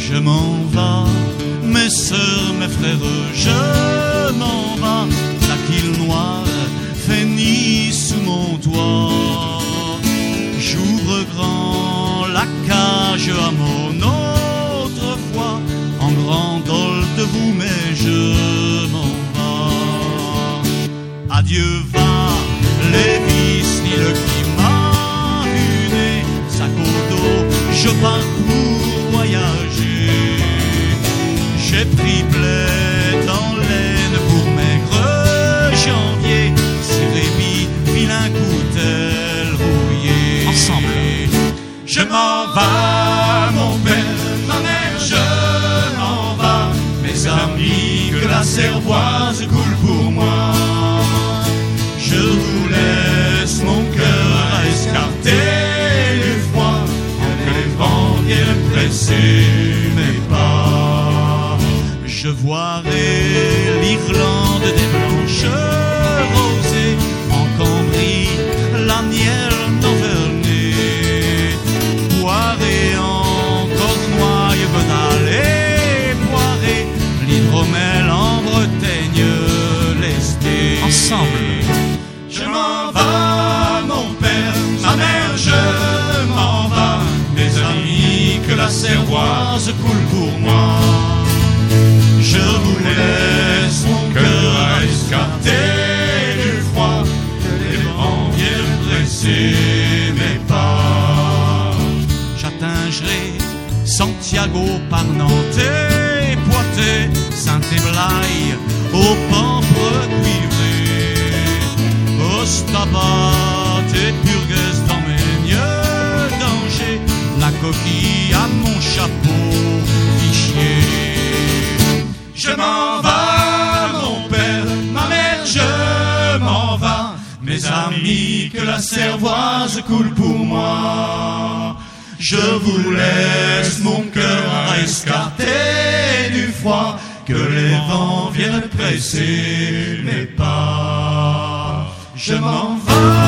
Je m'en vais, mes sœurs, mes frères, je m'en vais. La quille noire fait nid sous mon toit. J'ouvre grand la cage à mon autrefois. En grand dol de vous, mais je m'en vais. Adieu va, les vis, ni le qui m'a ruiné. Sac au dos, je pars pour voyager. J'ai pris plaie dans laine pour maigre janvier. Sirébi, vilain coutel rouillé. Ensemble. Je m'en vais, mon père, ma mère, je m'en vais. Mes amis, que la cervoise coule pour moi. Je vous laisse mon cœur à escarter du froid. Que les vents viennent presser mes pas. Je voirai l'Irlande des blanches rosées. En Cambrie, la miel d'Auvernay. Boiré en Cornouailles, Venal et Poiré. L'hydromel en Bretagne, l'Esté. Ensemble. Je m'en vais, mon père, ma mère, je m'en vais. Mes amis, que la cervoise coule pour moi. Je vous laisse mon cœur à escarter du froid. Que les vents viennent presser mes pas. J'atteindrai Santiago par Nantes et Poitiers, Saint-Éblaye, au pampre cuivré. Ostabat et Purgues dans mes mieux dangers. La coquille à mon chapeau fichier. Je m'en vais, mon père, ma mère, je m'en vais. Mes amis, que la cervoise coule pour moi. Je vous laisse mon cœur à escarter du froid. Que les vents viennent presser mes pas. Je m'en vais.